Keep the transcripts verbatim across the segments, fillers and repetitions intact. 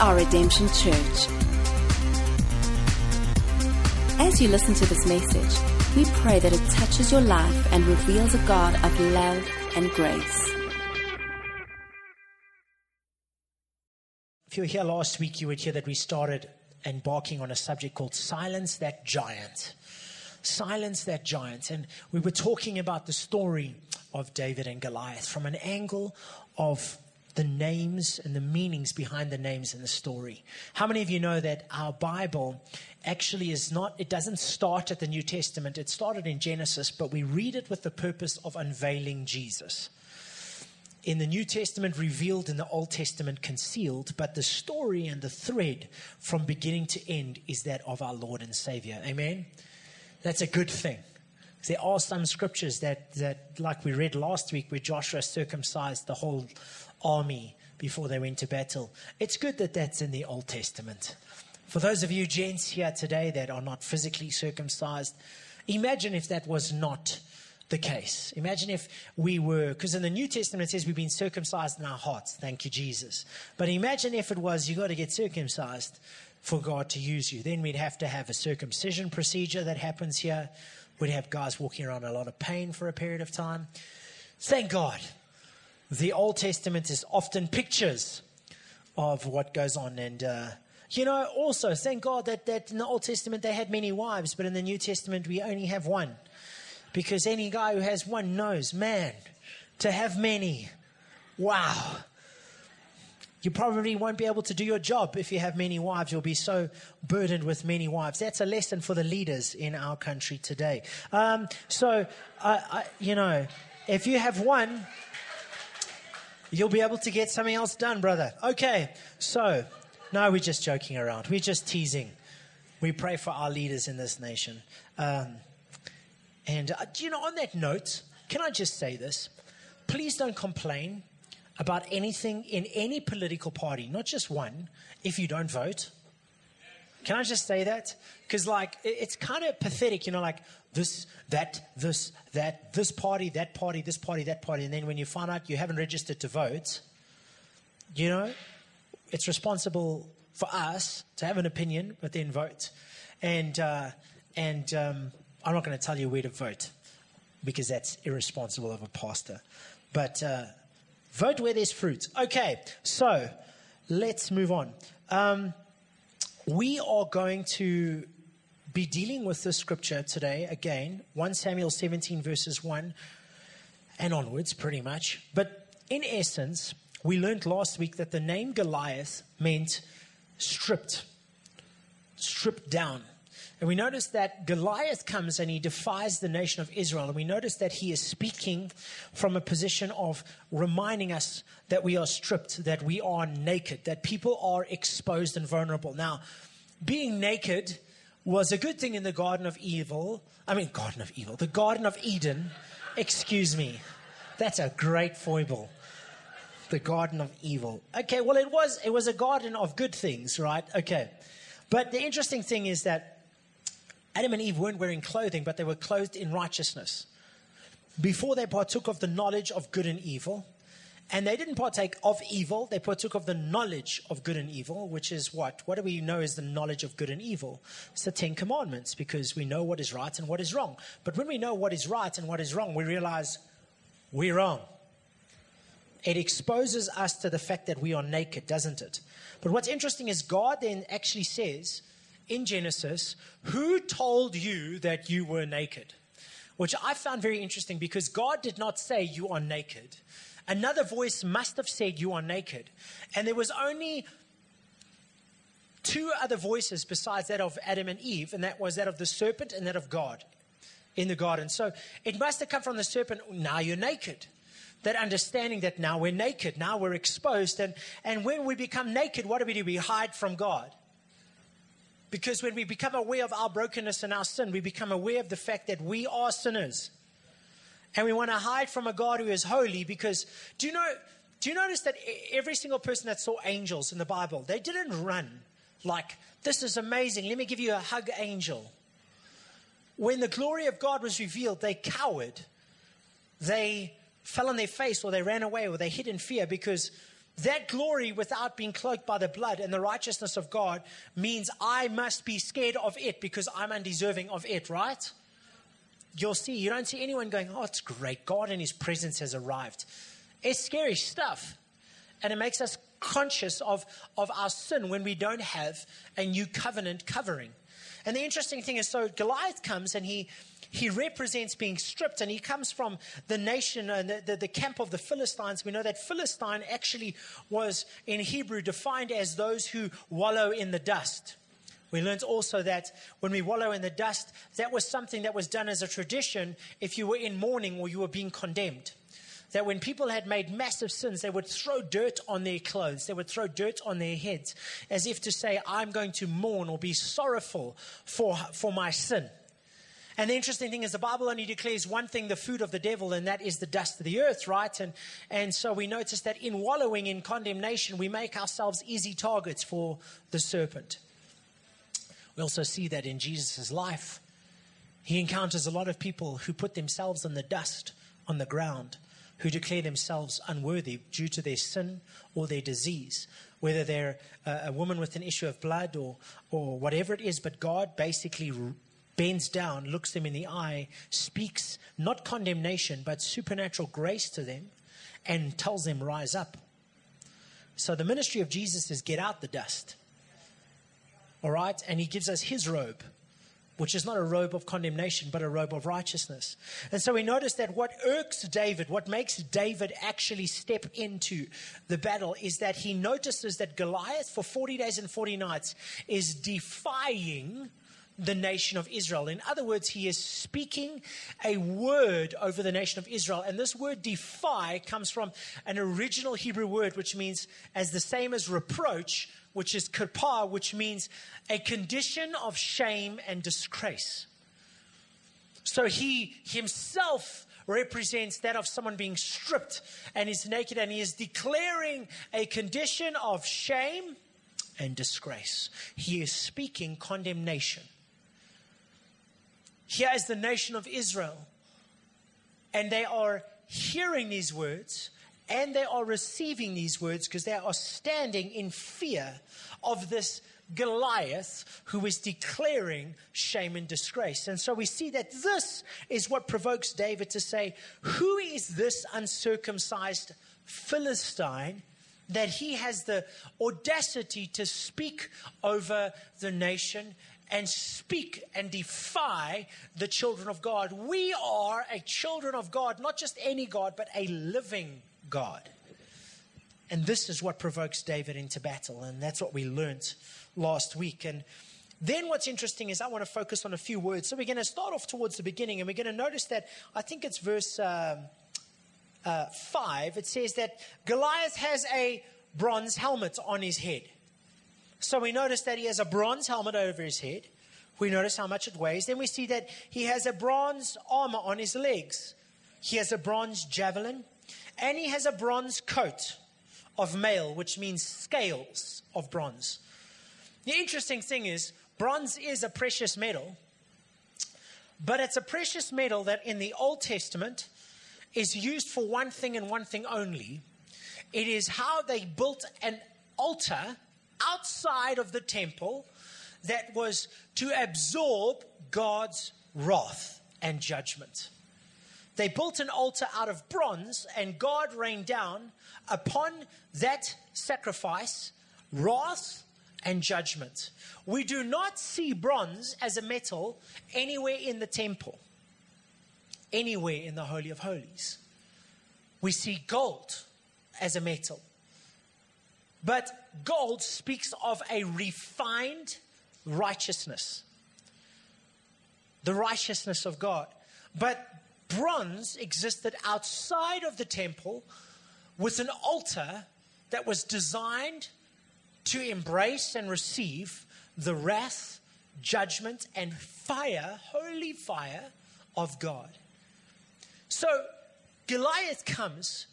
are Redemption Church. As you listen to this message, we pray that it touches your life and reveals a God of love and grace. If you were here last week, you would hear that we started embarking on a subject called Silence That Giant. Silence That Giant. And we were talking about the story of David and Goliath from an angle of the names and the meanings behind the names in the story. How many of you know that our Bible actually is not, it doesn't start at the New Testament. It started in Genesis, but we read it with the purpose of unveiling Jesus. In the New Testament revealed, in the Old Testament concealed, but the story and the thread from beginning to end is that of our Lord and Savior. Amen? That's a good thing. There are some scriptures that, that, like we read last week, where Joshua circumcised the whole army before they went to battle. It's good that that's in the Old Testament. For those of you gents here today that are not physically circumcised, imagine if that was not the case. Imagine if we were, because in the New Testament it says we've been circumcised in our hearts. Thank you, Jesus. But imagine if it was you got to get circumcised for God to use you. Then we'd have to have a circumcision procedure that happens here. We'd have guys walking around in a lot of pain for a period of time. Thank God. The Old Testament is often pictures of what goes on. And, uh, you know, also, thank God that, that in the Old Testament they had many wives, but in the New Testament we only have one. Because any guy who has one knows, man, to have many, wow. You probably won't be able to do your job if you have many wives. You'll be so burdened with many wives. That's a lesson for the leaders in our country today. Um, so, uh, I, you know, if you have one, you'll be able to get something else done, brother. Okay, so, no, we're just joking around. We're just teasing. We pray for our leaders in this nation. Um, and, uh, you know, on that note, can I just say this? Please don't complain about anything in any political party, not just one, if you don't vote. Can I just say that? Because, like, it's kind of pathetic, you know, like this, that, this, that, this party, that party, this party, that party. And then when you find out you haven't registered to vote, you know, it's responsible for us to have an opinion, but then vote. And, uh, and um, I'm not going to tell you where to vote because that's irresponsible of a pastor. But uh, vote where there's fruit. Okay, so let's move on. Um, we are going to be dealing with this scripture today, again, First Samuel seventeen, verses one and onwards, pretty much. But in essence, we learned last week that the name Goliath meant stripped, stripped down. And we notice that Goliath comes and he defies the nation of Israel. And we notice that he is speaking from a position of reminding us that we are stripped, that we are naked, that people are exposed and vulnerable. Now, being naked was a good thing in the Garden of Evil. I mean, Garden of Evil, the Garden of Eden. Excuse me. That's a great foible. The Garden of Evil. Okay, well, it was, it was a garden of good things, right? Okay. But the interesting thing is that Adam and Eve weren't wearing clothing, but they were clothed in righteousness. Before they partook of the knowledge of good and evil, and they didn't partake of evil, they partook of the knowledge of good and evil, which is what? What do we know is the knowledge of good and evil? It's the Ten Commandments, because we know what is right and what is wrong. But when we know what is right and what is wrong, we realize we're wrong. It exposes us to the fact that we are naked, doesn't it? But what's interesting is God then actually says in Genesis, who told you that you were naked? Which I found very interesting because God did not say you are naked. Another voice must have said you are naked. And there was only two other voices besides that of Adam and Eve, and that was that of the serpent and that of God in the garden. So it must have come from the serpent, now you're naked. That understanding that now we're naked, now we're exposed. And, and when we become naked, what do we do? We hide from God. Because when we become aware of our brokenness and our sin, we become aware of the fact that we are sinners. And we want to hide from a God who is holy because, do you know, do you notice that every single person that saw angels in the Bible, they didn't run like, this is amazing, let me give you a hug, angel. When the glory of God was revealed, they cowered. They fell on their face, or they ran away, or they hid in fear because That glory without being cloaked by the blood and the righteousness of God means I must be scared of it because I'm undeserving of it, right? You'll see, you don't see anyone going, oh, it's great. God and his presence has arrived. It's scary stuff. And it makes us conscious of, of our sin when we don't have a new covenant covering. And the interesting thing is, so Goliath comes and he He represents being stripped, and he comes from the nation and the, the, the camp of the Philistines. We know that Philistine actually was in Hebrew defined as those who wallow in the dust. We learned also that when we wallow in the dust, that was something that was done as a tradition if you were in mourning or you were being condemned. That when people had made massive sins, they would throw dirt on their clothes. They would throw dirt on their heads as if to say, I'm going to mourn or be sorrowful for, for my sin. And the interesting thing is the Bible only declares one thing, the food of the devil, and that is the dust of the earth, right? And and so we notice that in wallowing in condemnation, we make ourselves easy targets for the serpent. We also see that in Jesus' life. He encounters a lot of people who put themselves in the dust, on the ground, who declare themselves unworthy due to their sin or their disease, whether they're a, a woman with an issue of blood or or whatever it is, but God basically bends down, looks them in the eye, speaks not condemnation, but supernatural grace to them, and tells them, rise up. So the ministry of Jesus is get out the dust. All right? And he gives us his robe, which is not a robe of condemnation, but a robe of righteousness. And so we notice that what irks David, what makes David actually step into the battle, is that he notices that Goliath for forty days and forty nights is defying the nation of Israel. In other words, he is speaking a word over the nation of Israel. And this word defy comes from an original Hebrew word, which means as the same as reproach, which is kapar, which means a condition of shame and disgrace. So he himself represents that of someone being stripped and is naked, and he is declaring a condition of shame and disgrace. He is speaking condemnation. Here is the nation of Israel, and they are hearing these words, and they are receiving these words because they are standing in fear of this Goliath who is declaring shame and disgrace. And so we see that this is what provokes David to say, who is this uncircumcised Philistine that he has the audacity to speak over the nation and speak and defy the children of God? We are a children of God, not just any God, but a living God. And this is what provokes David into battle. And that's what we learned last week. And then what's interesting is I want to focus on a few words. So we're going to start off towards the beginning, and we're going to notice that, I think it's verse um, uh, five. It says that Goliath has a bronze helmet on his head. So we notice that he has a bronze helmet over his head. We notice how much it weighs. Then we see that he has a bronze armor on his legs. He has a bronze javelin. And he has a bronze coat of mail, which means scales of bronze. The interesting thing is, bronze is a precious metal. But it's a precious metal that in the Old Testament is used for one thing and one thing only. It is how they built an altar outside of the temple that was to absorb God's wrath and judgment. They built an altar out of bronze, and God rained down upon that sacrifice wrath and judgment. We do not see bronze as a metal anywhere in the temple, anywhere in the Holy of Holies. We see gold as a metal. But gold speaks of a refined righteousness, the righteousness of God. But bronze existed outside of the temple with an altar that was designed to embrace and receive the wrath, judgment, and fire, holy fire of God. So Goliath comes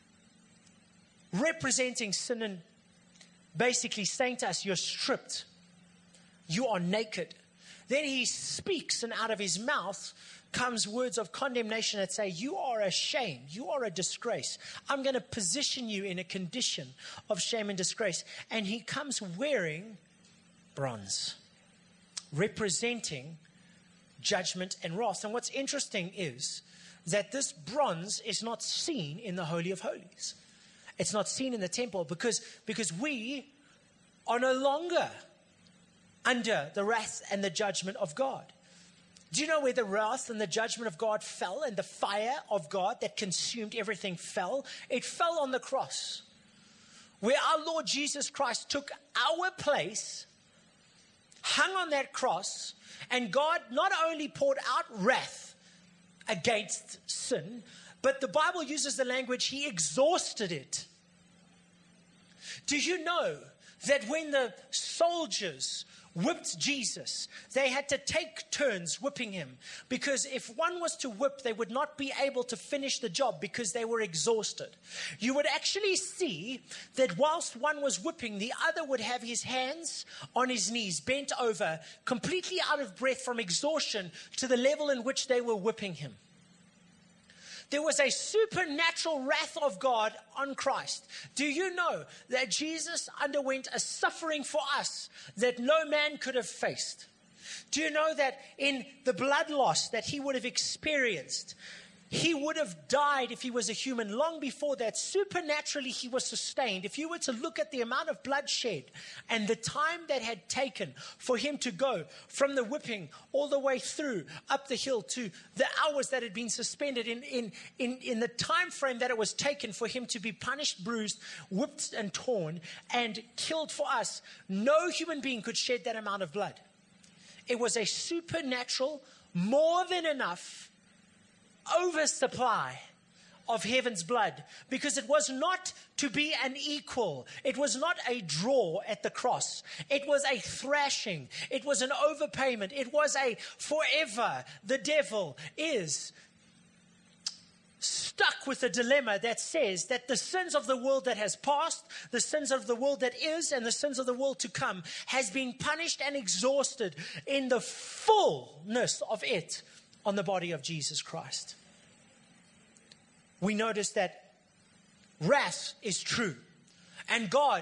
representing sin and basically saying to us, you're stripped. You are naked. Then he speaks, and out of his mouth, comes words of condemnation that say, you are a shame, you are a disgrace. I'm going to position you in a condition of shame and disgrace. And he comes wearing bronze, representing judgment and wrath. And what's interesting is that this bronze is not seen in the Holy of Holies. It's not seen in the temple because, because we are no longer under the wrath and the judgment of God. Do you know where the wrath and the judgment of God fell and the fire of God that consumed everything fell? It fell on the cross, where our Lord Jesus Christ took our place, hung on that cross, and God not only poured out wrath against sin, but the Bible uses the language, he exhausted it. Do you know that when the soldiers whipped Jesus, they had to take turns whipping him, because if one was to whip, they would not be able to finish the job because they were exhausted. You would actually see that whilst one was whipping, the other would have his hands on his knees, bent over, completely out of breath from exhaustion to the level in which they were whipping him. There was a supernatural wrath of God on Christ. Do you know that Jesus underwent a suffering for us that no man could have faced? Do you know that in the blood loss that he would have experienced, he would have died if he was a human long before that? Supernaturally, he was sustained. If you were to look at the amount of blood shed and the time that had taken for him to go from the whipping all the way through up the hill to the hours that had been suspended, in, in, in, in the time frame that it was taken for him to be punished, bruised, whipped and torn and killed for us, no human being could shed that amount of blood. It was a supernatural, more than enough oversupply of heaven's blood, because it was not to be an equal. It was not a draw at the cross. It was a thrashing. It was an overpayment. It was a forever. The devil is stuck with a dilemma that says that the sins of the world that has passed, the sins of the world that is, and the sins of the world to come has been punished and exhausted in the fullness of it on the body of Jesus Christ. We notice that wrath is true, and God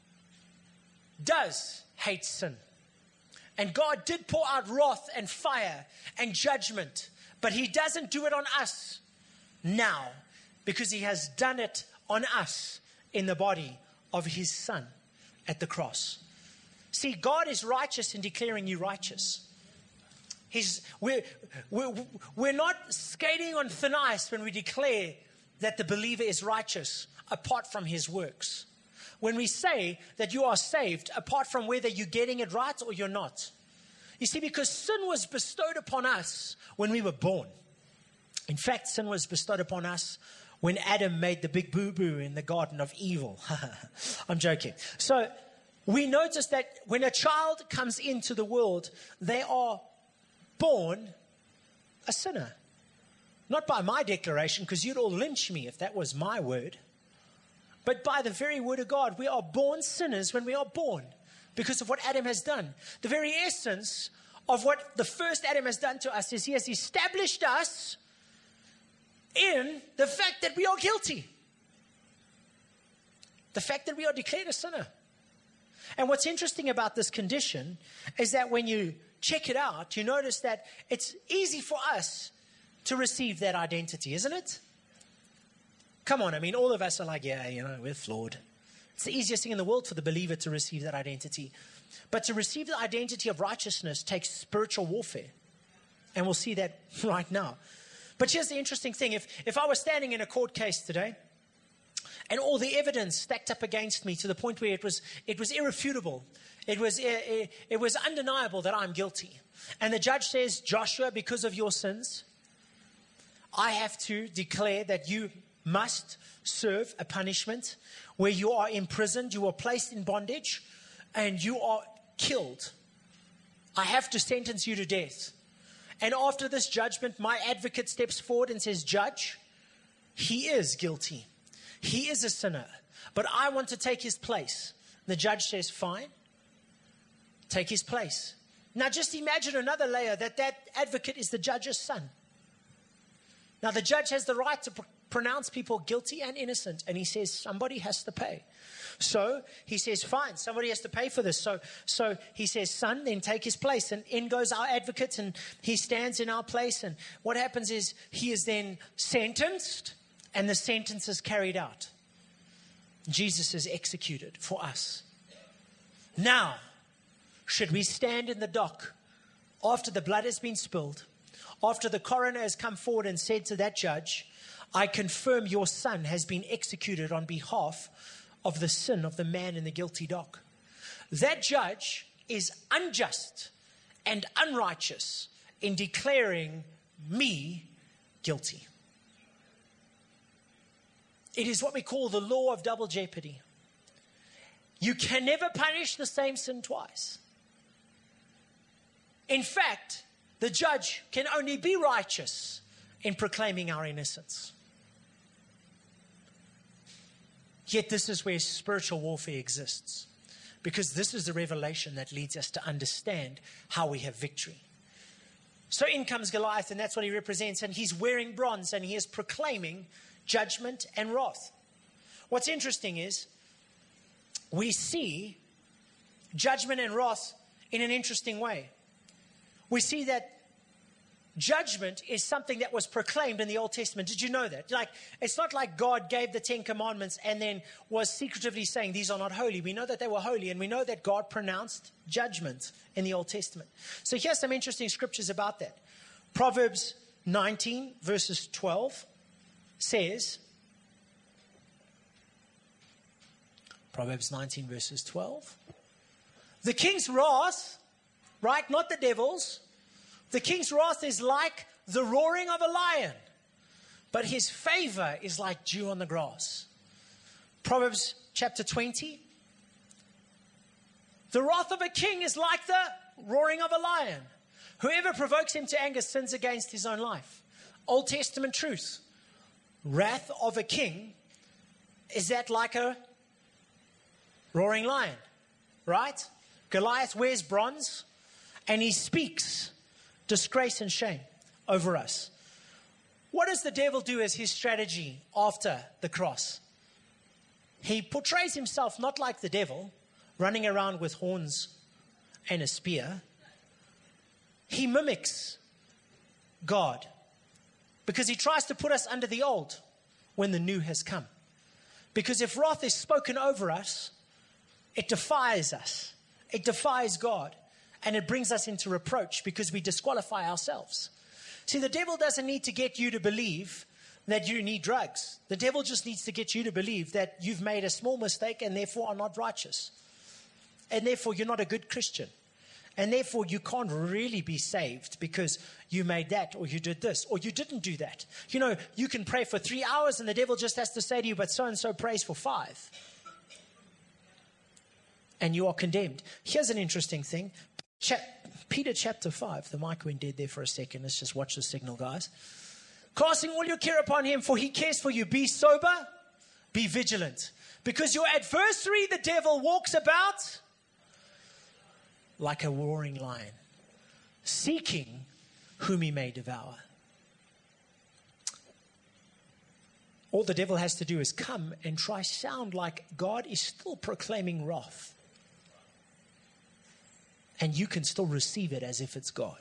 does hate sin, and God did pour out wrath and fire and judgment, but he doesn't do it on us now, because he has done it on us in the body of his Son at the cross. See, God is righteous in declaring you righteous. He's, we're, we're, we're not skating on thin ice when we declare that the believer is righteous apart from his works. When we say that you are saved apart from whether you're getting it right or you're not. You see, because sin was bestowed upon us when we were born. In fact, sin was bestowed upon us when Adam made the big boo-boo in the Garden of Evil. I'm joking. So we notice that when a child comes into the world, they are born a sinner. Not by my declaration, because you'd all lynch me if that was my word. But by the very word of God, we are born sinners when we are born, because of what Adam has done. The very essence of what the first Adam has done to us is he has established us in the fact that we are guilty. The fact that we are declared a sinner. And what's interesting about this condition is that when you check it out, you notice that it's easy for us to receive that identity, isn't it? Come on, I mean, all of us are like, yeah, you know, we're flawed. It's the easiest thing in the world for the believer to receive that identity. But to receive the identity of righteousness takes spiritual warfare. And we'll see that right now. But here's the interesting thing. If, if I was standing in a court case today, and all the evidence stacked up against me to the point where it was it was irrefutable. It was it, it was undeniable that I'm guilty. And the judge says, Joshua, because of your sins, I have to declare that you must serve a punishment where you are imprisoned, you are placed in bondage, and you are killed. I have to sentence you to death. And after this judgment, my advocate steps forward and says, Judge, he is guilty. He is a sinner, but I want to take his place. The judge says, fine, take his place. Now just imagine another layer, that that advocate is the judge's son. Now, the judge has the right to pr- pronounce people guilty and innocent, and he says somebody has to pay. So he says, fine, somebody has to pay for this. So, so he says, son, then take his place. And in goes our advocate, and he stands in our place. And what happens is he is then sentenced, and the sentence is carried out. Jesus is executed for us. Now, should we stand in the dock after the blood has been spilled, after the coroner has come forward and said to that judge, I confirm your son has been executed on behalf of the sin of the man in the guilty dock. That judge is unjust and unrighteous in declaring me guilty. It is what we call the law of double jeopardy. You can never punish the same sin twice. In fact, the judge can only be righteous in proclaiming our innocence. Yet this is where spiritual warfare exists, because this is the revelation that leads us to understand how we have victory. So in comes Goliath, and that's what he represents, and he's wearing bronze, and he is proclaiming judgment and wrath. What's interesting is we see judgment and wrath in an interesting way. We see that judgment is something that was proclaimed in the Old Testament. Did you know that? Like, it's not like God gave the Ten Commandments and then was secretively saying these are not holy. We know that they were holy, and we know that God pronounced judgment in the Old Testament. So here's some interesting scriptures about that. Proverbs nineteen verses twelve says, Proverbs nineteen verses twelve, the king's wrath, right, not the devil's, the king's wrath is like the roaring of a lion, but his favor is like dew on the grass. Proverbs chapter twenty, the wrath of a king is like the roaring of a lion. Whoever provokes him to anger sins against his own life. Old Testament truth. Wrath of a king, is that like a roaring lion, right? Goliath wears bronze, and he speaks disgrace and shame over us. What does the devil do as his strategy after the cross? He portrays himself not like the devil, running around with horns and a spear. He mimics God, because he tries to put us under the old when the new has come. Because if wrath is spoken over us, it defies us. It defies God. And it brings us into reproach because we disqualify ourselves. See, the devil doesn't need to get you to believe that you need drugs. The devil just needs to get you to believe that you've made a small mistake and therefore are not righteous. And therefore you're not a good Christian. And therefore you can't really be saved because you made that, or you did this, or you didn't do that. You know, you can pray for three hours and the devil just has to say to you, but so-and-so prays for five. And you are condemned. Here's an interesting thing. Cha- Peter chapter five. The mic went dead there for a second. Let's just watch the signal, guys. Casting all your care upon him, for he cares for you. Be sober, be vigilant. Because your adversary, the devil, walks about like a roaring lion, seeking whom he may devour. All the devil has to do is come and try sound like God is still proclaiming wrath. And you can still receive it as if it's God.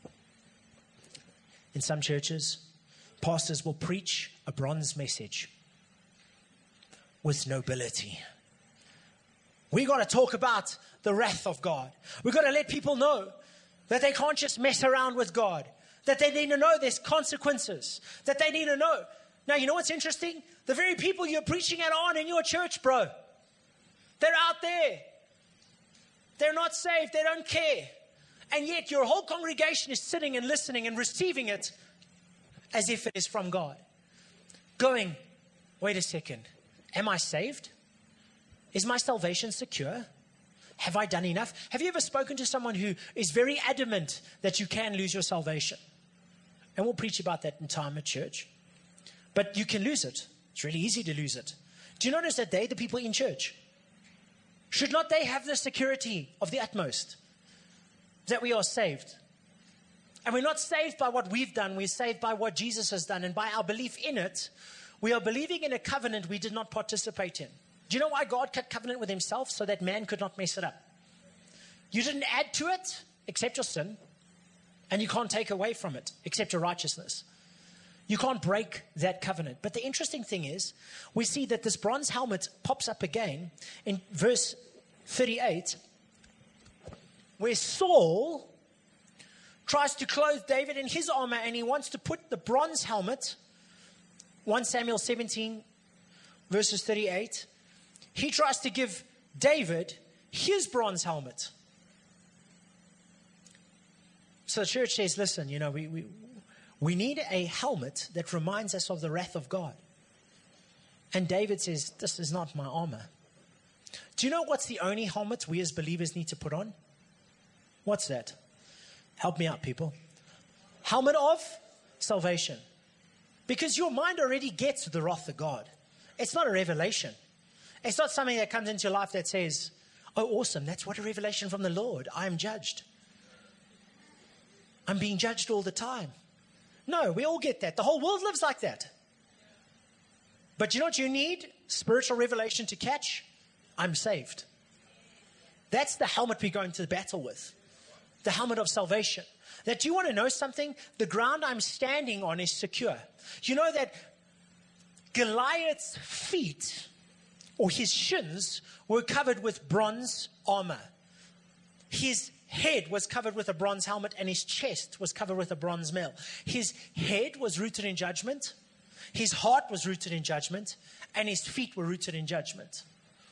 In some churches, pastors will preach a bronze message with nobility. We got to talk about the wrath of God. We got to let people know that they can't just mess around with God. That they need to know there's consequences. That they need to know. Now, you know what's interesting? The very people you're preaching at aren't in your church, bro. They're out there. They're not saved. They don't care. And yet your whole congregation is sitting and listening and receiving it as if it is from God. Going, wait a second. Am I saved? Is my salvation secure? Have I done enough? Have you ever spoken to someone who is very adamant that you can lose your salvation? And we'll preach about that in time at church. But you can lose it. It's really easy to lose it. Do you notice that they, the people in church, should not they have the security of the utmost that we are saved? And we're not saved by what we've done. We're saved by what Jesus has done. And by our belief in it, we are believing in a covenant we did not participate in. Do you know why God cut covenant with himself? So that man could not mess it up. You didn't add to it except your sin. And you can't take away from it except your righteousness. You can't break that covenant. But the interesting thing is, we see that this bronze helmet pops up again in verse thirty-eight, where Saul tries to clothe David in his armor, and he wants to put the bronze helmet, First Samuel seventeen, verses thirty-eight, he tries to give David his bronze helmet. So the church says, listen, you know, we, we, we need a helmet that reminds us of the wrath of God. And David says, this is not my armor. Do you know what's the only helmet we as believers need to put on? What's that? Help me out, people. Helmet of salvation. Because your mind already gets the wrath of God. It's not a revelation. It's not something that comes into your life that says, oh, awesome, that's what a revelation from the Lord. I am judged. I'm being judged all the time. No, we all get that. The whole world lives like that. But you know what you need? Spiritual revelation to catch? I'm saved. That's the helmet we go into battle with. The helmet of salvation. That you want to know something? The ground I'm standing on is secure. You know that Goliath's feet, or his shins, were covered with bronze armor. His head was covered with a bronze helmet, and his chest was covered with a bronze mail. His head was rooted in judgment. His heart was rooted in judgment. And his feet were rooted in judgment.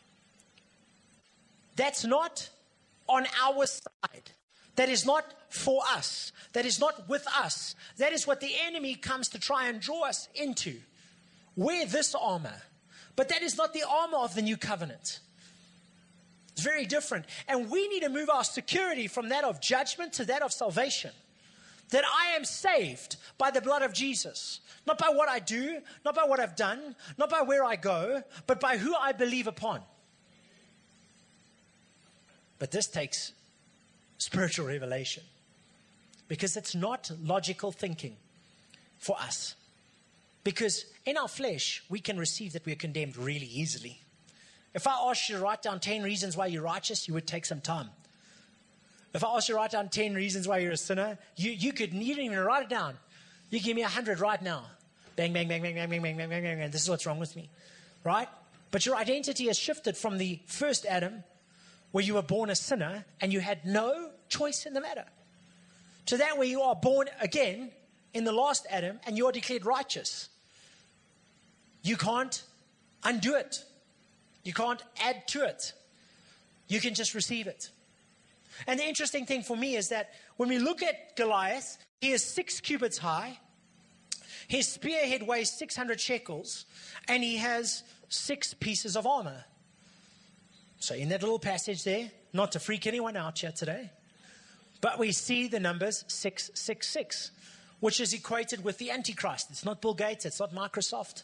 That's not on our side. That is not for us. That is not with us. That is what the enemy comes to try and draw us into. Wear this armor. But that is not the armor of the new covenant. It's very different. And we need to move our security from that of judgment to that of salvation. That I am saved by the blood of Jesus. Not by what I do, not by what I've done, not by where I go, but by who I believe upon. But this takes spiritual revelation. Because it's not logical thinking for us. Because in our flesh, we can receive that we are condemned really easily. If I asked you to write down ten reasons why you're righteous, you would take some time. If I asked you to write down ten reasons why you're a sinner, you, you could you didn't even write it down. You give me a hundred right now. Bang, bang, bang, bang, bang, bang, bang, bang, bang, bang. This is what's wrong with me. Right? But your identity has shifted from the first Adam, where you were born a sinner and you had no choice in the matter, to that where you are born again in the last Adam and you are declared righteous. You can't undo it. You can't add to it. You can just receive it. And the interesting thing for me is that when we look at Goliath, he is six cubits high. His spearhead weighs six hundred shekels. And he has six pieces of armor. So in that little passage there, not to freak anyone out here today, but we see the numbers six six six, which is equated with the Antichrist. It's not Bill Gates. It's not Microsoft.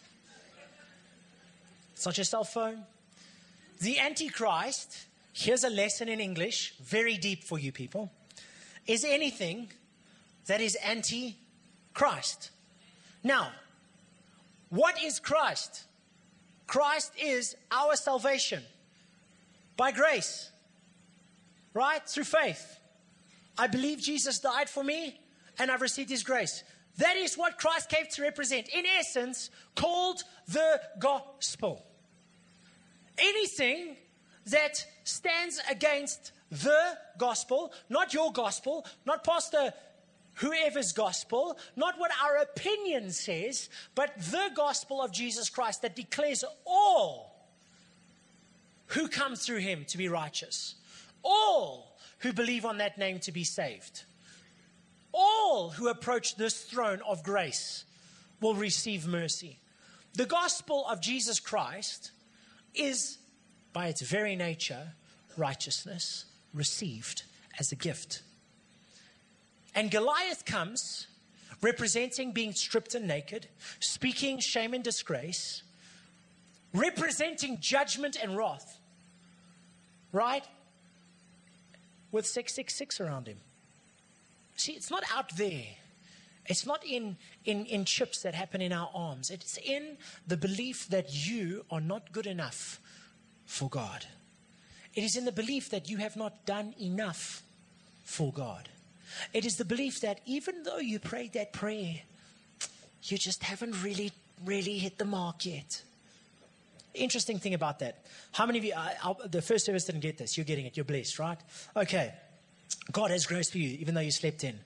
It's not your cell phone. The Antichrist, here's a lesson in English, very deep for you people, is anything that is anti-Christ. Now, what is Christ? Christ is our salvation by grace, right? Through faith. I believe Jesus died for me and I've received his grace. That is what Christ came to represent. In essence, called the gospel. Anything that stands against the gospel, not your gospel, not Pastor whoever's gospel, not what our opinion says, but the gospel of Jesus Christ that declares all who come through him to be righteous. All who believe on that name to be saved. All who approach this throne of grace will receive mercy. The gospel of Jesus Christ is, by its very nature, righteousness received as a gift. And Goliath comes representing being stripped and naked, speaking shame and disgrace, representing judgment and wrath, right? With six six six around him. See, it's not out there. It's not in, in, in chips that happen in our arms. It's in the belief that you are not good enough for God. It is in the belief that you have not done enough for God. It is the belief that even though you prayed that prayer, you just haven't really, really hit the mark yet. Interesting thing about that. How many of you, I, I, the first service didn't get this. You're getting it. You're blessed, right? Okay. God has grace for you, even though you slept in.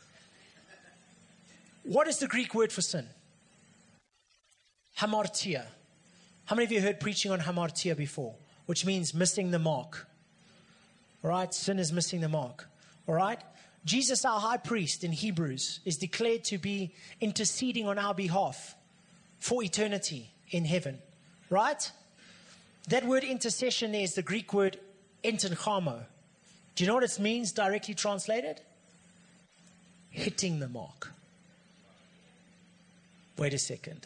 What is the Greek word for sin? Hamartia. How many of you heard preaching on hamartia before? Which means missing the mark. All right? Sin is missing the mark. All right? Jesus, our high priest in Hebrews, is declared to be interceding on our behalf for eternity in heaven. Right? That word intercession there is the Greek word entenchamo. Do you know what it means directly translated? Hitting the mark. Wait a second.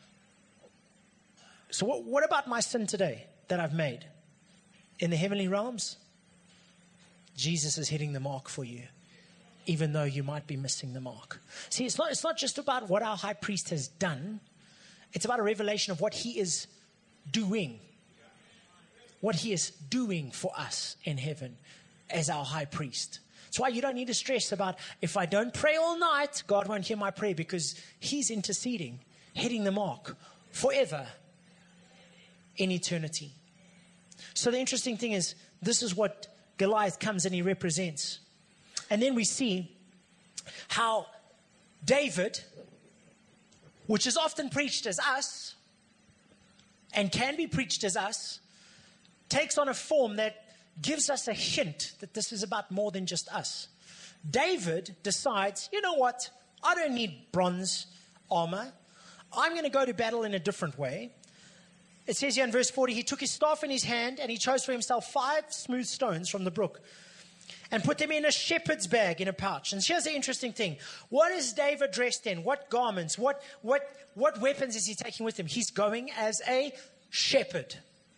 So what, what about my sin today that I've made? In the heavenly realms, Jesus is hitting the mark for you, even though you might be missing the mark. See, it's not, it's not just about what our high priest has done. It's about a revelation of what he is doing. What he is doing for us in heaven as our high priest. That's why you don't need to stress about, if I don't pray all night, God won't hear my prayer, because he's interceding, hitting the mark forever in eternity. So the interesting thing is, this is what Goliath comes and he represents. And then we see how David, which is often preached as us, and can be preached as us, takes on a form that gives us a hint that this is about more than just us. David decides, you know what? I don't need bronze armor. I'm going to go to battle in a different way. It says here in verse forty, he took his staff in his hand and he chose for himself five smooth stones from the brook and put them in a shepherd's bag in a pouch. And here's the interesting thing. What is David dressed in? What garments? What, what, what weapons is he taking with him? He's going as a shepherd.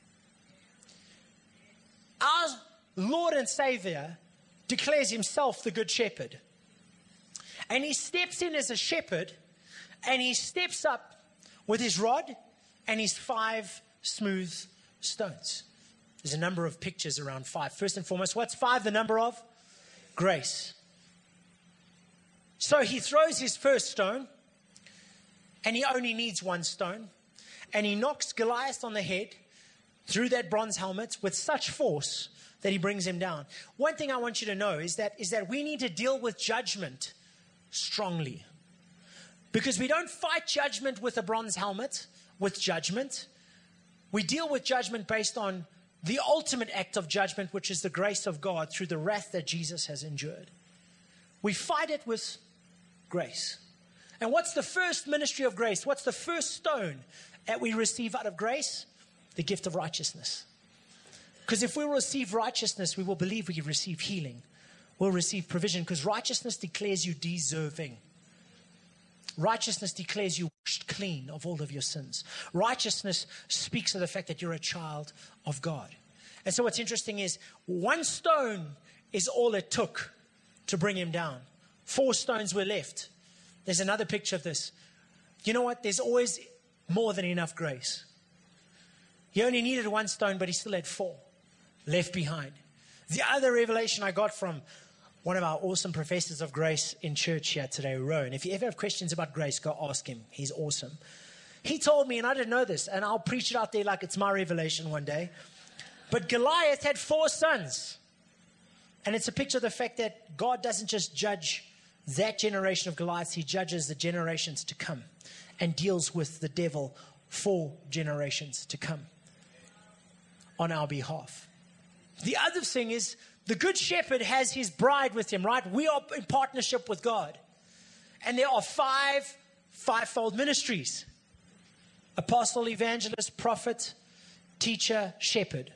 Our Lord and Savior declares himself the good shepherd. And he steps in as a shepherd, and he steps up with his rod and his five smooth stones. There's a number of pictures around five. First and foremost, what's five the number of? Grace. So he throws his first stone, and he only needs one stone, and he knocks Goliath on the head through that bronze helmet with such force that he brings him down. One thing I want you to know is that, is that we need to deal with judgment strongly. Because we don't fight judgment with a bronze helmet, with judgment. We deal with judgment based on the ultimate act of judgment, which is the grace of God through the wrath that Jesus has endured. We fight it with grace. And what's the first ministry of grace? What's the first stone that we receive out of grace? The gift of righteousness. Because if we receive righteousness, we will believe we receive healing. We'll receive provision, because righteousness declares you deserving. Righteousness declares you washed clean of all of your sins. Righteousness speaks of the fact that you're a child of God. And so what's interesting is, one stone is all it took to bring him down. Four stones were left. There's another picture of this. You know what? There's always more than enough grace. He only needed one stone, but he still had four left behind. The other revelation I got from one of our awesome professors of grace in church here today, Rowan. If you ever have questions about grace, go ask him. He's awesome. He told me, and I didn't know this, and I'll preach it out there like it's my revelation one day, but Goliath had four sons. And it's a picture of the fact that God doesn't just judge that generation of Goliaths, he judges the generations to come and deals with the devil for generations to come on our behalf. The other thing is, the good shepherd has his bride with him, right? We are in partnership with God. And there are five, fivefold ministries. Apostle, evangelist, prophet, teacher, shepherd.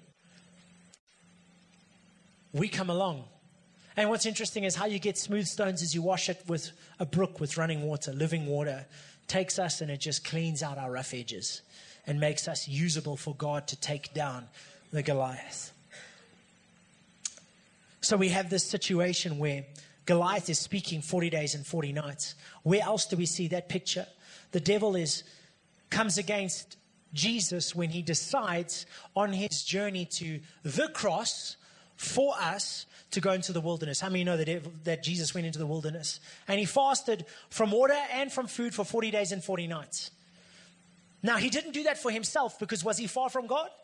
We come along. And what's interesting is how you get smooth stones is you wash it with a brook with running water, living water. Takes us and it just cleans out our rough edges and makes us usable for God to take down the Goliath. So we have this situation where Goliath is speaking forty days and forty nights. Where else do we see that picture? The devil is comes against Jesus when he decides on his journey to the cross for us to go into the wilderness. How many know that, that Jesus went into the wilderness? And he fasted from water and from food for forty days and forty nights. Now, he didn't do that for himself, because was he far from God?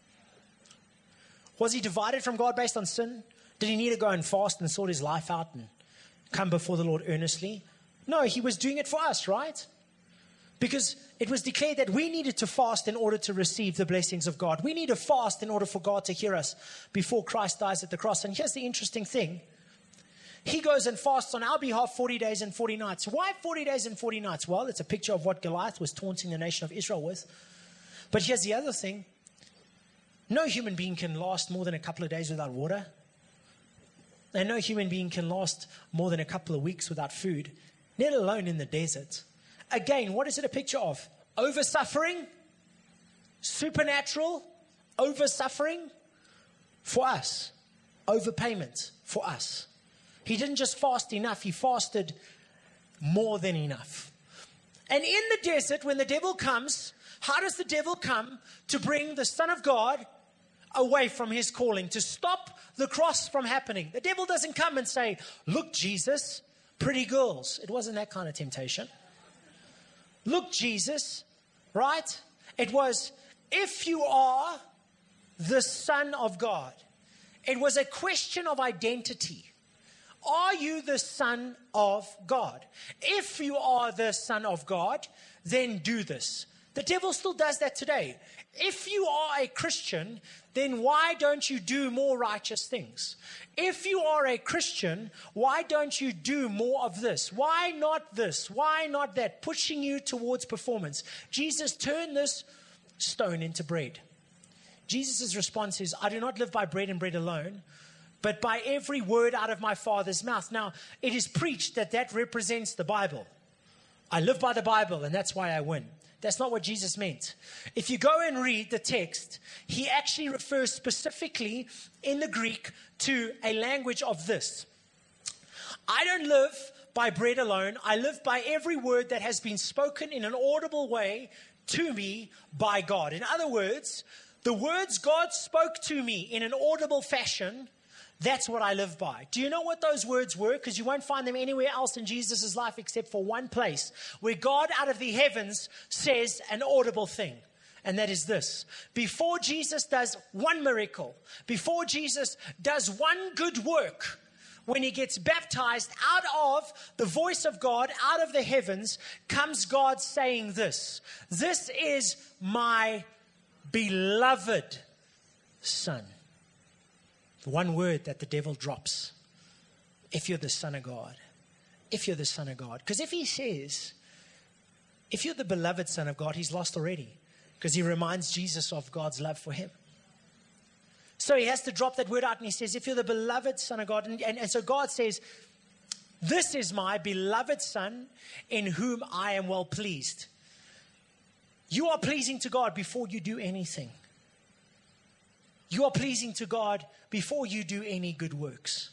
Was he divided from God based on sin? Did he need to go and fast and sort his life out and come before the Lord earnestly? No, he was doing it for us, right? Because it was declared that we needed to fast in order to receive the blessings of God. We need to fast in order for God to hear us before Christ dies at the cross. And here's the interesting thing. He goes and fasts on our behalf forty days and forty nights. Why forty days and forty nights? Well, it's a picture of what Goliath was taunting the nation of Israel with. But here's the other thing. No human being can last more than a couple of days without water. And no human being can last more than a couple of weeks without food, let alone in the desert. Again, what is it a picture of? Over-suffering? Supernatural? Over-suffering? For us. Overpayment for us. He didn't just fast enough, he fasted more than enough. And in the desert, when the devil comes, how does the devil come? To bring the Son of God away from his calling, to stop the cross from happening. The devil doesn't come and say, look, Jesus, pretty girls. It wasn't that kind of temptation. Look, Jesus, right? It was, if you are the Son of God. It was a question of identity. Are you the Son of God? If you are the Son of God, then do this. The devil still does that today. If you are a Christian, then why don't you do more righteous things? If you are a Christian, why don't you do more of this? Why not this? Why not that? Pushing you towards performance. Jesus turned this stone into bread. Jesus' response is, I do not live by bread and bread alone, but by every word out of my Father's mouth. Now, it is preached that that represents the Bible. I live by the Bible, and that's why I win. That's not what Jesus meant. If you go and read the text, he actually refers specifically in the Greek to a language of this. I don't live by bread alone. I live by every word that has been spoken in an audible way to me by God. In other words, the words God spoke to me in an audible fashion, that's what I live by. Do you know what those words were? Because you won't find them anywhere else in Jesus' life except for one place where God out of the heavens says an audible thing. And that is this. Before Jesus does one miracle, before Jesus does one good work, when he gets baptized, out of the voice of God, out of the heavens, comes God saying this. This is my beloved Son. One word that the devil drops. If you're the Son of God. If you're the Son of God. Because if he says, if you're the beloved Son of God, he's lost already. Because he reminds Jesus of God's love for him. So he has to drop that word out and he says, if you're the beloved Son of God. And, and, and so God says, this is my beloved Son in whom I am well pleased. You are pleasing to God before you do anything. You are pleasing to God before you do any good works.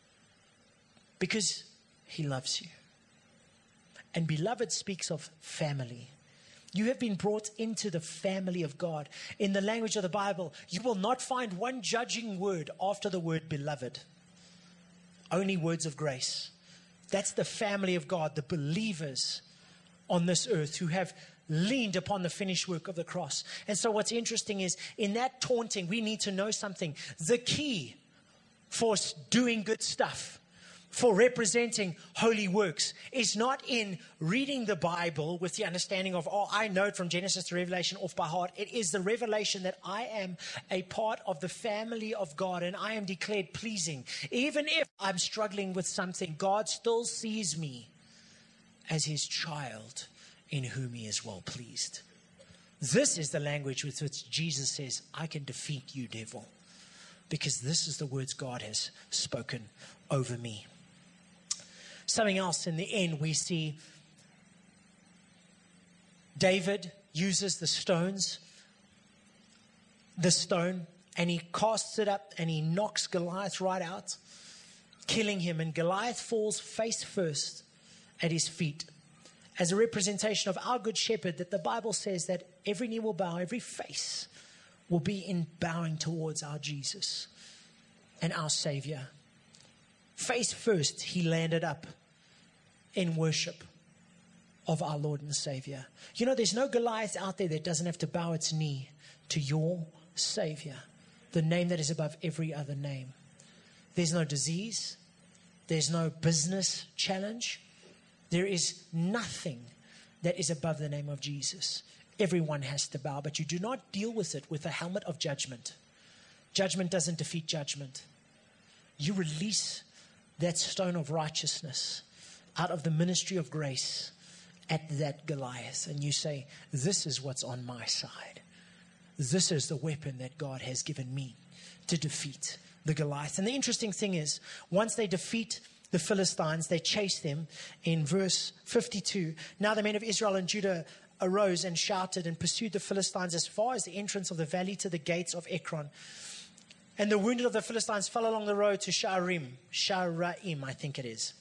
Because he loves you. And beloved speaks of family. You have been brought into the family of God. In the language of the Bible, you will not find one judging word after the word beloved. Only words of grace. That's the family of God, the believers on this earth who have leaned upon the finished work of the cross. And so what's interesting is, in that taunting, we need to know something. The key for doing good stuff, for representing holy works, is not in reading the Bible with the understanding of, oh, I know it from Genesis to Revelation off by heart. It is the revelation that I am a part of the family of God and I am declared pleasing. Even if I'm struggling with something, God still sees me as his child, in whom he is well pleased. This is the language with which Jesus says, I can defeat you, devil. Because this is the words God has spoken over me. Something else in the end, we see David uses the stones, the stone, and he casts it up and he knocks Goliath right out. killing him, and Goliath falls face first at his feet as a representation of our good shepherd, that the Bible says that every knee will bow, every face will be in bowing towards our Jesus and our Savior. Face first, he landed up in worship of our Lord and Savior. You know, there's no Goliath out there that doesn't have to bow its knee to your Savior, the name that is above every other name. There's no disease. There's no business challenge. There is nothing that is above the name of Jesus. Everyone has to bow, but you do not deal with it with a helmet of judgment. Judgment doesn't defeat judgment. You release that stone of righteousness out of the ministry of grace at that Goliath, and you say, this is what's on my side. This is the weapon that God has given me to defeat the Goliath. And the interesting thing is, once they defeat the Philistines, they chase them. In verse fifty-two, now the men of Israel and Judah arose and shouted and pursued the Philistines as far as the entrance of the valley to the gates of Ekron. And the wounded of the Philistines fell along the road to Sha'arim. Sha'araim, I think it is.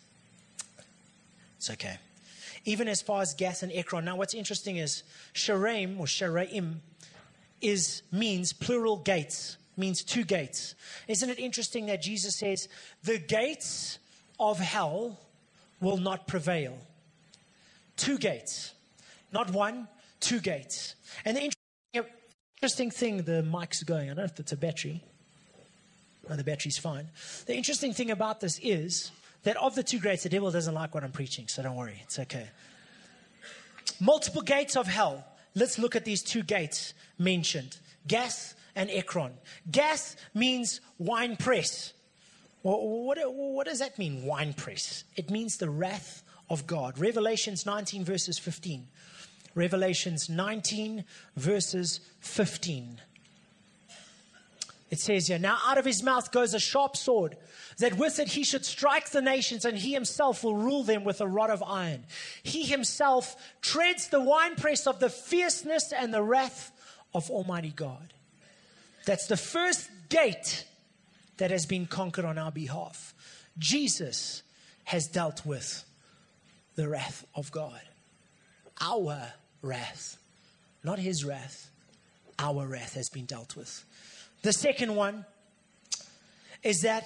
It's okay. Even as far as Gath and Ekron. Now what's interesting is Sha'arim or Sha'araim is means plural gates, means two gates. Isn't it interesting that Jesus says the gates of hell will not prevail? Two gates. Not one, two gates. And the interesting, interesting thing, the mic's going, I don't know if it's a battery. No, the battery's fine. The interesting thing about this is that of the two gates, the devil doesn't like what I'm preaching, so don't worry, it's okay. Multiple gates of hell. Let's look at these two gates mentioned, Gath and Ekron. Gath means wine press. Well, what, what does that mean, wine press? It means the wrath of God. Revelations nineteen verses fifteen. Revelations nineteen verses fifteen. It says here, now out of his mouth goes a sharp sword, that with it he should strike the nations, and he himself will rule them with a rod of iron. He himself treads the winepress of the fierceness and the wrath of Almighty God. That's the first gate that has been conquered on our behalf. Jesus has dealt with the wrath of God. Our wrath, not his wrath. Our wrath has been dealt with. The second one is that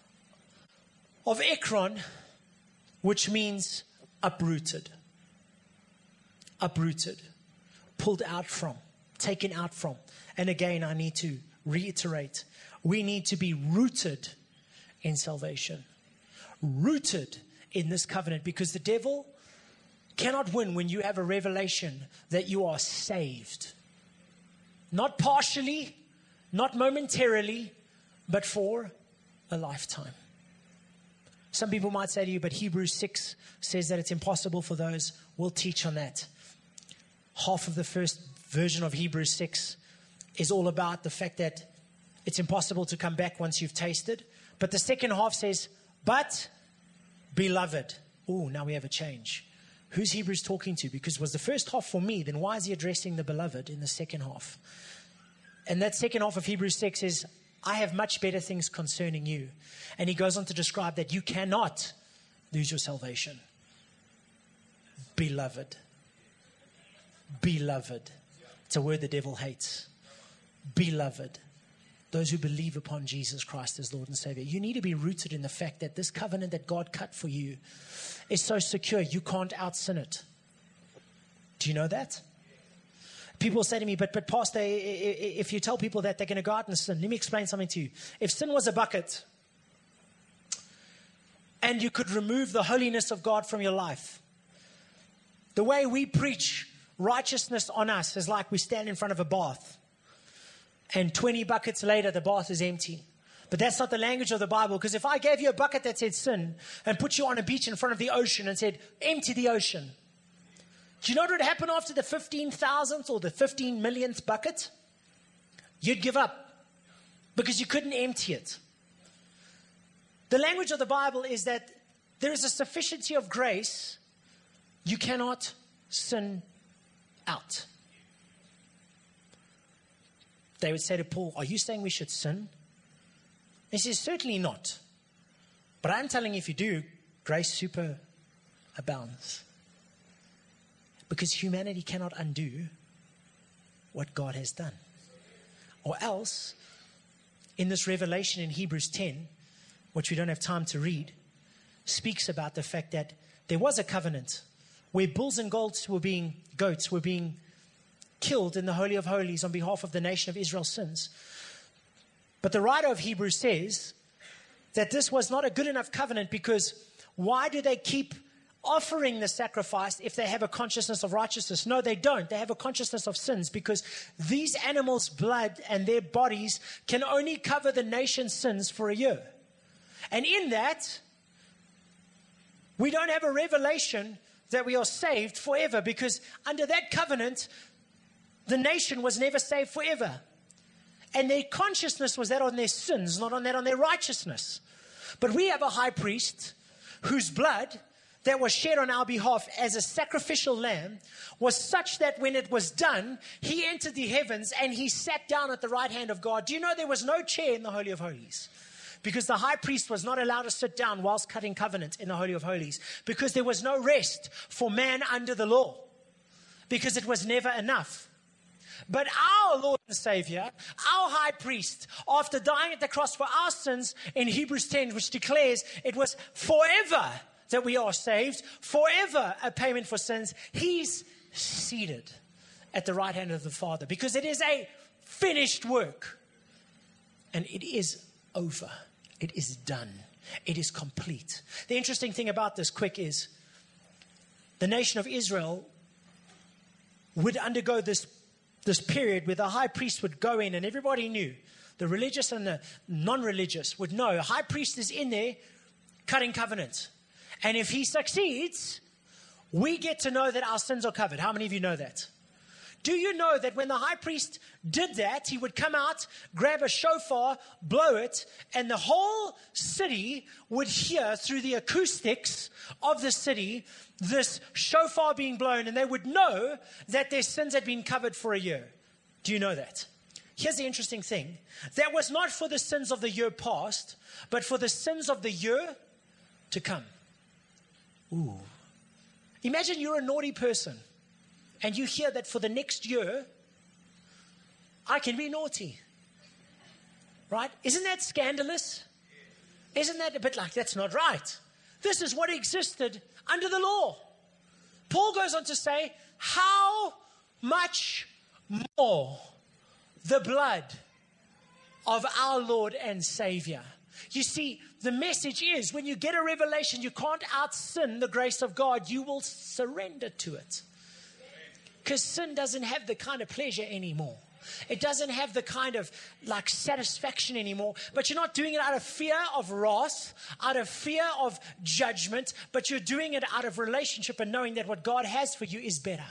of Ekron, which means uprooted. Uprooted. Pulled out from. Taken out from. And again, I need to reiterate. We need to be rooted in salvation. Rooted in this covenant. Because the devil cannot win when you have a revelation that you are saved. Not partially. Not momentarily, but for a lifetime. Some people might say to you, but Hebrews six says that it's impossible for those. We'll teach on that. Half of the first version of Hebrews six is all about the fact that it's impossible to come back once you've tasted. But the second half says, but beloved. Oh, now we have a change. Who's Hebrews talking to? Because it was the first half for me, then why is he addressing the beloved in the second half? And that second half of Hebrews six is, I have much better things concerning you. And he goes on to describe that you cannot lose your salvation. Beloved. Beloved. It's a word the devil hates. Beloved. Those who believe upon Jesus Christ as Lord and Savior. You need to be rooted in the fact that this covenant that God cut for you is so secure, you can't out-sin it. Do you know that? People say to me, but, but Pastor, if you tell people that, they're going to go out and sin. Let me explain something to you. If sin was a bucket and you could remove the holiness of God from your life, the way we preach righteousness on us is like we stand in front of a bath and twenty buckets later, the bath is empty. But that's not the language of the Bible, because if I gave you a bucket that said sin and put you on a beach in front of the ocean and said, empty the ocean, do you know what would happen after the fifteen thousandth or the fifteen millionth bucket? You'd give up because you couldn't empty it. The language of the Bible is that there is a sufficiency of grace. You cannot sin out. They would say to Paul, are you saying we should sin? He says, certainly not. But I'm telling you, if you do, grace super abounds. Because humanity cannot undo what God has done. Or else, in this revelation in Hebrews ten, which we don't have time to read, speaks about the fact that there was a covenant where bulls and goats were being, goats were being killed in the Holy of Holies on behalf of the nation of Israel's sins. But the writer of Hebrews says that this was not a good enough covenant, because why do they keep offering the sacrifice if they have a consciousness of righteousness? No, they don't. They have a consciousness of sins, because these animals' blood and their bodies can only cover the nation's sins for a year. And in that, we don't have a revelation that we are saved forever, because under that covenant, the nation was never saved forever. And their consciousness was that on their sins, not on that on their righteousness. But we have a high priest whose blood that was shed on our behalf as a sacrificial lamb was such that when it was done, he entered the heavens and he sat down at the right hand of God. Do you know there was no chair in the Holy of Holies? Because the high priest was not allowed to sit down whilst cutting covenant in the Holy of Holies. Because there was no rest for man under the law. Because it was never enough. But our Lord and Savior, our high priest, after dying at the cross for our sins in Hebrews ten, which declares it was forever that we are saved, forever a payment for sins, he's seated at the right hand of the Father, because it is a finished work. And it is over. It is done. It is complete. The interesting thing about this, quick, is the nation of Israel would undergo this, this period where the high priest would go in, and everybody knew, the religious and the non-religious would know, a high priest is in there cutting covenant. And if he succeeds, we get to know that our sins are covered. How many of you know that? Do you know that when the high priest did that, he would come out, grab a shofar, blow it, and the whole city would hear through the acoustics of the city this shofar being blown, and they would know that their sins had been covered for a year. Do you know that? Here's the interesting thing. That was not for the sins of the year past, but for the sins of the year to come. Ooh. Imagine you're a naughty person and you hear that for the next year, I can be naughty. Right? Isn't that scandalous? Isn't that a bit like, that's not right? This is what existed under the law. Paul goes on to say, how much more the blood of our Lord and Savior. You see, the message is, when you get a revelation, you can't out-sin the grace of God. You will surrender to it. Because sin doesn't have the kind of pleasure anymore. It doesn't have the kind of like satisfaction anymore. But you're not doing it out of fear of wrath, out of fear of judgment, but you're doing it out of relationship and knowing that what God has for you is better.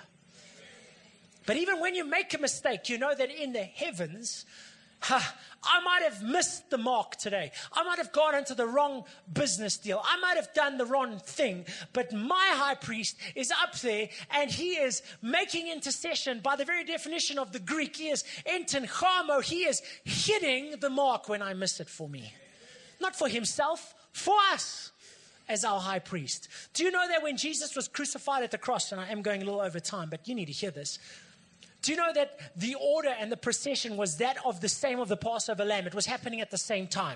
But even when you make a mistake, you know that in the heavens, Ha, I might have missed the mark today. I might have gone into the wrong business deal. I might have done the wrong thing. But my high priest is up there and he is making intercession. By the very definition of the Greek, he is entenchamo. He is hitting the mark when I miss it for me. Not for himself, for us as our high priest. Do you know that when Jesus was crucified at the cross, and I am going a little over time, but you need to hear this. Do you know that the order and the procession was that of the same of the Passover lamb? It was happening at the same time.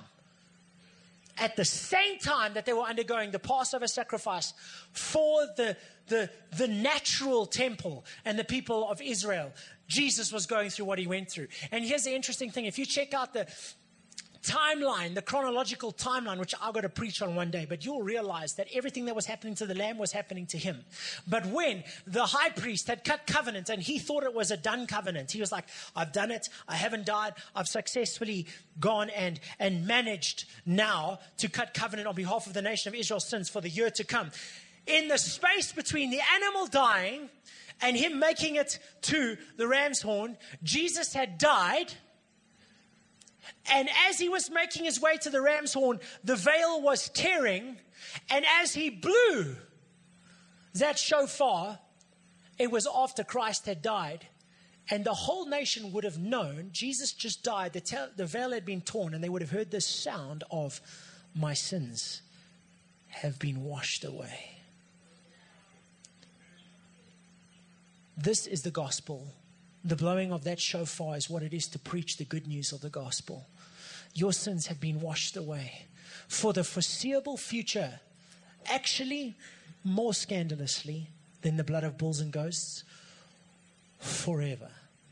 At the same time that they were undergoing the Passover sacrifice for the, the, the natural temple and the people of Israel, Jesus was going through what he went through. And here's the interesting thing. If you check out the timeline, the chronological timeline, which I've got to preach on one day, but you'll realize that everything that was happening to the lamb was happening to him. But when the high priest had cut covenant and he thought it was a done covenant, he was like, I've done it, I haven't died, I've successfully gone and, and managed now to cut covenant on behalf of the nation of Israel's sins for the year to come. In the space between the animal dying and him making it to the ram's horn, Jesus had died. And as he was making his way to the ram's horn, the veil was tearing. And as he blew that shofar, it was after Christ had died. And the whole nation would have known Jesus just died. The, te- the veil had been torn, and they would have heard the sound of my sins have been washed away. This is the gospel. The blowing of that shofar is what it is to preach the good news of the gospel. Your sins have been washed away. For the foreseeable future, actually more scandalously than the blood of bulls and ghosts, forever.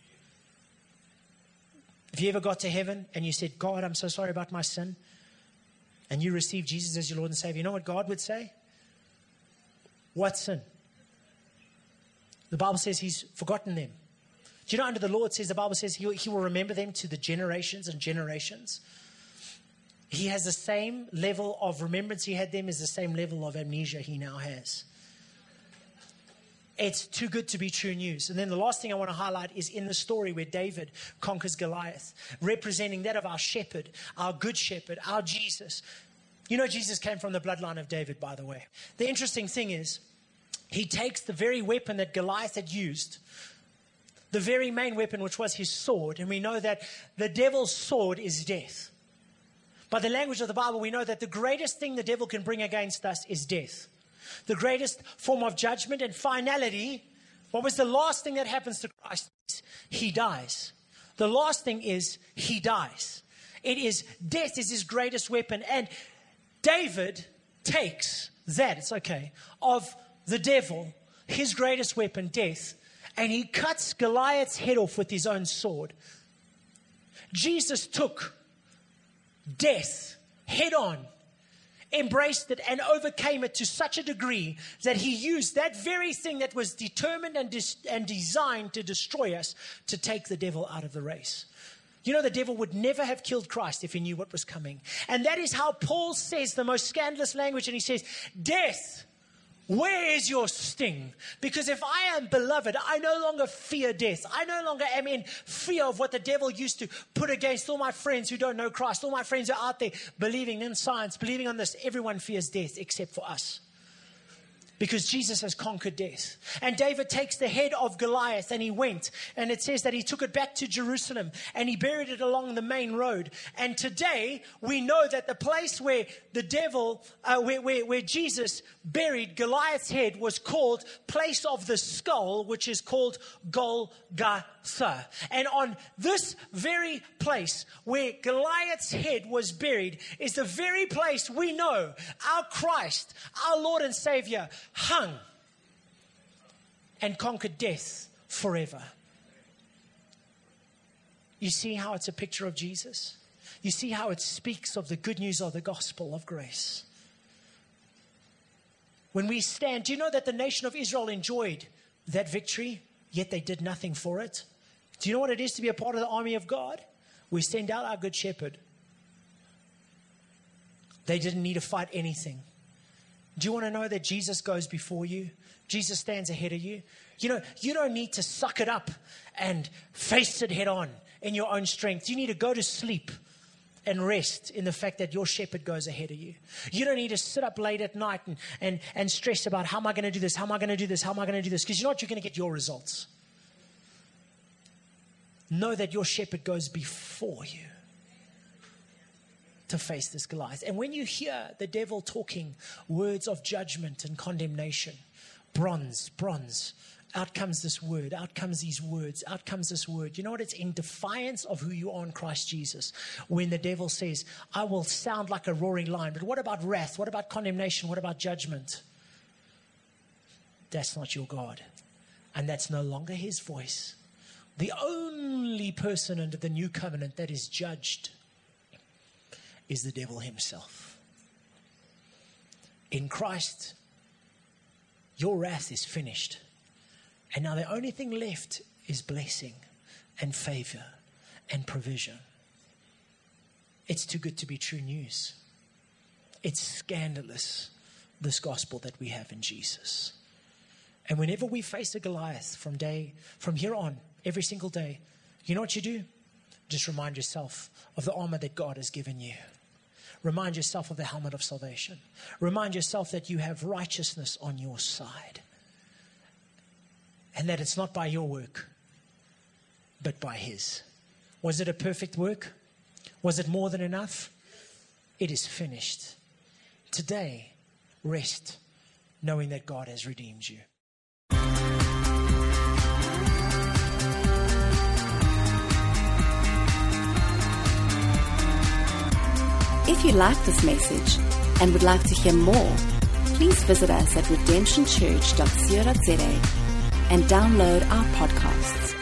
Have you ever got to heaven and you said, God, I'm so sorry about my sin, and you received Jesus as your Lord and Savior? You know what God would say? What sin? The Bible says he's forgotten them. Do you know under the law it says, the Bible says he, he will remember them to the generations and generations. He has the same level of remembrance he had them as the same level of amnesia he now has. It's too good to be true news. And then the last thing I want to highlight is in the story where David conquers Goliath, representing that of our shepherd, our good shepherd, our Jesus. You know, Jesus came from the bloodline of David, by the way. The interesting thing is, he takes the very weapon that Goliath had used, the very main weapon, which was his sword. And we know that the devil's sword is death. By the language of the Bible, we know that the greatest thing the devil can bring against us is death. The greatest form of judgment and finality. What was the last thing that happens to Christ? He dies. The last thing is he dies. It is death is his greatest weapon. And David takes that, it's okay, of the devil, his greatest weapon, death, and he cuts Goliath's head off with his own sword. Jesus took death head on, embraced it and overcame it to such a degree that he used that very thing that was determined and, dis- and designed to destroy us to take the devil out of the race. You know, the devil would never have killed Christ if he knew what was coming. And that is how Paul says the most scandalous language. And he says, death, where is your sting? Because if I am beloved, I no longer fear death. I no longer am in fear of what the devil used to put against all my friends who don't know Christ. All my friends are out there believing in science, believing on this. Everyone fears death except for us. Because Jesus has conquered death. And David takes the head of Goliath and he went. And it says that he took it back to Jerusalem and he buried it along the main road. And today we know that the place where the devil, uh, where, where, where Jesus buried Goliath's head was called Place of the Skull, which is called Golgotha. And on this very place where Goliath's head was buried is the very place we know our Christ, our Lord and Savior, hung and conquered death forever. You see how it's a picture of Jesus? You see how it speaks of the good news of the gospel of grace? When we stand, do you know that the nation of Israel enjoyed that victory, yet they did nothing for it? Do you know what it is to be a part of the army of God? We send out our good shepherd. They didn't need to fight anything. Do you want to know that Jesus goes before you? Jesus stands ahead of you. You know, you don't need to suck it up and face it head on in your own strength. You need to go to sleep and rest in the fact that your shepherd goes ahead of you. You don't need to sit up late at night and, and, and stress about how am I going to do this? How am I going to do this? How am I going to do this? Because you know what? You're going to get your results. Know that your shepherd goes before you to face this Goliath. And when you hear the devil talking words of judgment and condemnation, bronze, bronze, out comes this word, out comes these words, out comes this word. You know what? It's in defiance of who you are in Christ Jesus. When the devil says, I will sound like a roaring lion, but what about wrath? What about condemnation? What about judgment? That's not your God. And that's no longer his voice. The only person under the new covenant that is judged is the devil himself. In Christ, your wrath is finished. And now the only thing left is blessing and favor and provision. It's too good to be true news. It's scandalous, this gospel that we have in Jesus. And whenever we face a Goliath from day, from here on, every single day, you know what you do? Just remind yourself of the armor that God has given you. Remind yourself of the helmet of salvation. Remind yourself that you have righteousness on your side. And that it's not by your work, but by his. Was it a perfect work? Was it more than enough? It is finished. Today, rest knowing that God has redeemed you. If you like this message and would like to hear more, please visit us at redemption church dot co dot za and download our podcasts.